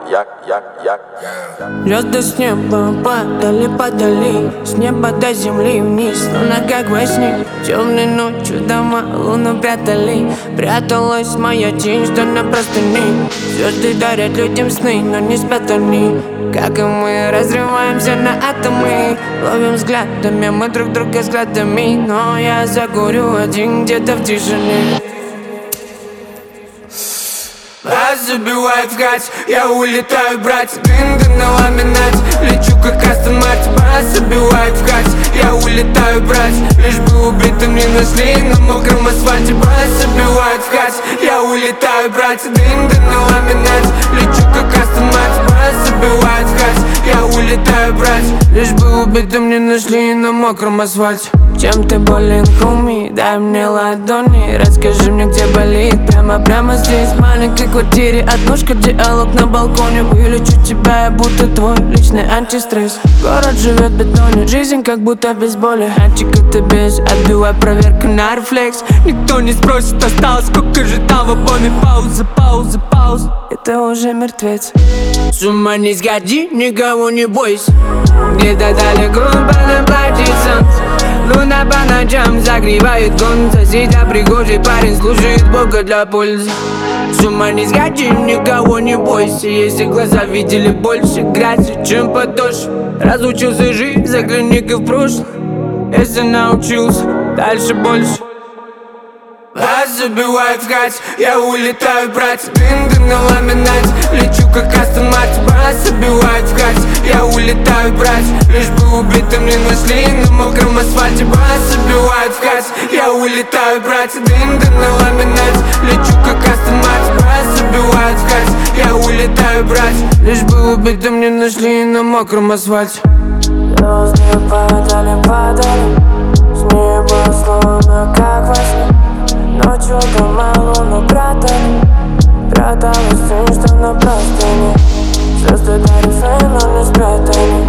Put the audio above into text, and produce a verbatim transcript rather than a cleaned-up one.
як, як, як. Звезды с неба падали, падали, с неба до земли вниз, словно как во сне. Темной ночью дома луну прятали, пряталась моя тень, что на простыне. Звезды дарят людям сны, но не спят они. Как и мы, разрываемся на атомы, ловим взглядами мы друг друга взглядами. Но я закурю один где-то в тишине. Вас забивает в гать, я улетаю брать дым-дым на ламинат, лечу как Астон Мартин. Вас забивает в гать, я улетаю брать, лишь бы убитым не нашли на мокром асфальте. Вас забивает в гать, я улетаю брать дым-дым на ламинат, лечу как Астон Мартин. Вас забивает в гать, я улетаю брать, лишь бы убитым не нашли на мокром асфальте. Чем ты болен, хуми? Дай мне ладони, расскажи мне, где болит. Прямо-прямо здесь, в маленькой квартире, однушка, диалог на балконе. Вылечу тебя, я будто твой личный антистресс. Город живет в бетоне, жизнь как будто без боли. Антик это без, отбивай проверку на рефлекс. Никто не спросит, осталось сколько же там в обойме. Пауза, пауза, пауза, это уже мертвец. С ума не сходи, никого не бойся. Где-то далеко подоплатит солнце, луна по ночам загревает гон. Соседа пригожий парень слушает Бога для пользы. С ума не сходи, никого не бойся. Если глаза видели больше грязи, чем подошв. Разучился жить, загляни-ка в прошлое. Если научился, дальше больше. Вас забивает в гать, я улетаю брать дым-дым на ламинат, лечу как Астон Мартин. Вас забивает в гать, я улетаю брать, лишь бы убитым не нашли на мокром асфальте. Вас забивает в гать, я улетаю брать дым-дым на ламинат, лечу как Астон Мартин. Вас забивает в гать, я улетаю брать, лишь бы убитым не нашли на мокром асфальте. Звезды падали, падали, с неба словно как во сне. Ночью дома луну прятали, пряталась тень, что на простыне. Звезды дарят сны, но не спрятали.